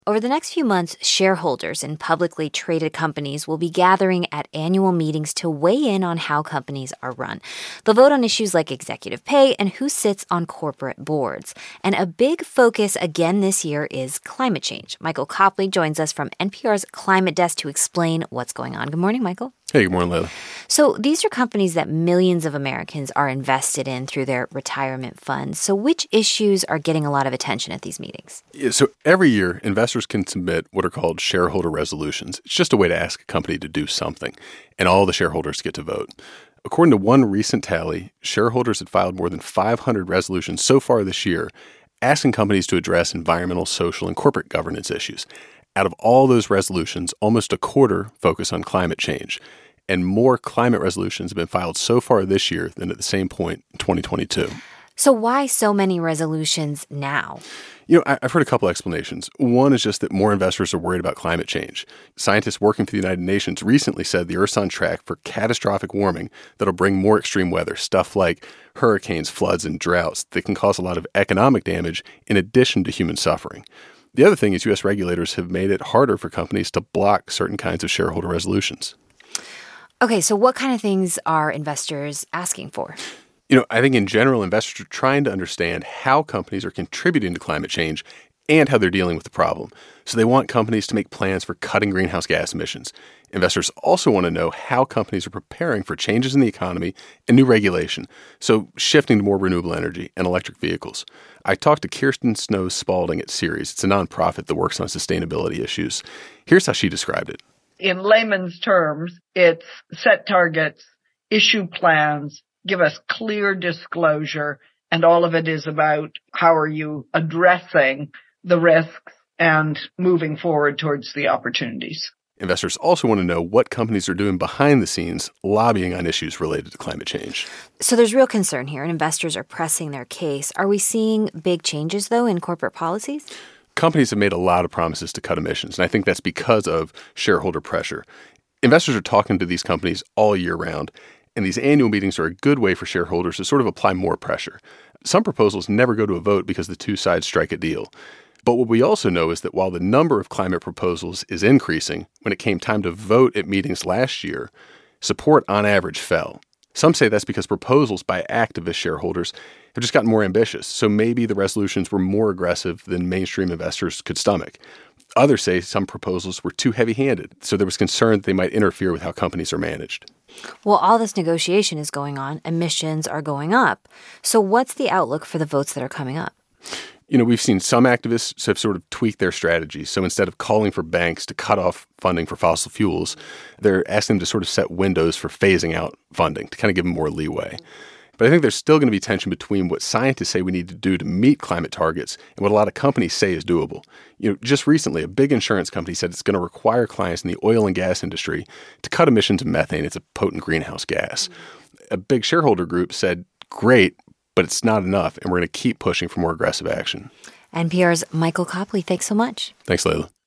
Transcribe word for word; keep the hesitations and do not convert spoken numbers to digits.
Over the next few months, shareholders in publicly traded companies will be gathering at annual meetings to weigh in on how companies are run. They'll vote on issues like executive pay and who sits on corporate boards. And a big focus again this year is climate change. Michael Copley joins us from N P R's Climate Desk to explain what's going on. Good morning, Michael. Hey, good morning, Layla. So these are companies that millions of Americans are invested in through their retirement funds. So which issues are getting a lot of attention at these meetings? Yeah, so every year, investors can submit what are called shareholder resolutions. It's just a way to ask a company to do something, and all the shareholders get to vote. According to one recent tally, shareholders had filed more than five hundred resolutions so far this year, asking companies to address environmental, social, and corporate governance issues. Out of all those resolutions, almost a quarter focus on climate change. And more climate resolutions have been filed so far this year than at the same point in twenty twenty-two. So why so many resolutions now? You know, I've heard a couple explanations. One is just that more investors are worried about climate change. Scientists working for the United Nations recently said the Earth's on track for catastrophic warming that'll bring more extreme weather, stuff like hurricanes, floods, and droughts that can cause a lot of economic damage in addition to human suffering. The other thing is U S regulators have made it harder for companies to block certain kinds of shareholder resolutions. Okay, so what kind of things are investors asking for? You know, I think in general, investors are trying to understand how companies are contributing to climate change and how they're dealing with the problem. So they want companies to make plans for cutting greenhouse gas emissions. Investors also want to know how companies are preparing for changes in the economy and new regulation, so shifting to more renewable energy and electric vehicles. I talked to Kirsten Snow Spalding at Ceres. It's a nonprofit that works on sustainability issues. Here's how she described it. In layman's terms, it's set targets, issue plans, give us clear disclosure, and all of it is about how are you addressing the risks and moving forward towards the opportunities. Investors also want to know what companies are doing behind the scenes lobbying on issues related to climate change. So there's real concern here, and investors are pressing their case. Are we seeing big changes, though, in corporate policies? Companies have made a lot of promises to cut emissions, and I think that's because of shareholder pressure. Investors are talking to these companies all year round, and these annual meetings are a good way for shareholders to sort of apply more pressure. Some proposals never go to a vote because the two sides strike a deal. But what we also know is that while the number of climate proposals is increasing, when it came time to vote at meetings last year, support on average fell. Some say that's because proposals by activist shareholders have just gotten more ambitious, so maybe the resolutions were more aggressive than mainstream investors could stomach. Others say some proposals were too heavy-handed, so there was concern that they might interfere with how companies are managed. Well, all this negotiation is going on. Emissions are going up. So what's the outlook for the votes that are coming up? You know, we've seen some activists have sort of tweaked their strategies. So instead of calling for banks to cut off funding for fossil fuels, they're asking them to sort of set windows for phasing out funding to kind of give them more leeway. But I think there's still going to be tension between what scientists say we need to do to meet climate targets and what a lot of companies say is doable. You know, just recently, a big insurance company said it's going to require clients in the oil and gas industry to cut emissions of methane. It's a potent greenhouse gas. A big shareholder group said, great, but it's not enough, and we're going to keep pushing for more aggressive action. N P R's Michael Copley, thanks so much. Thanks, Layla.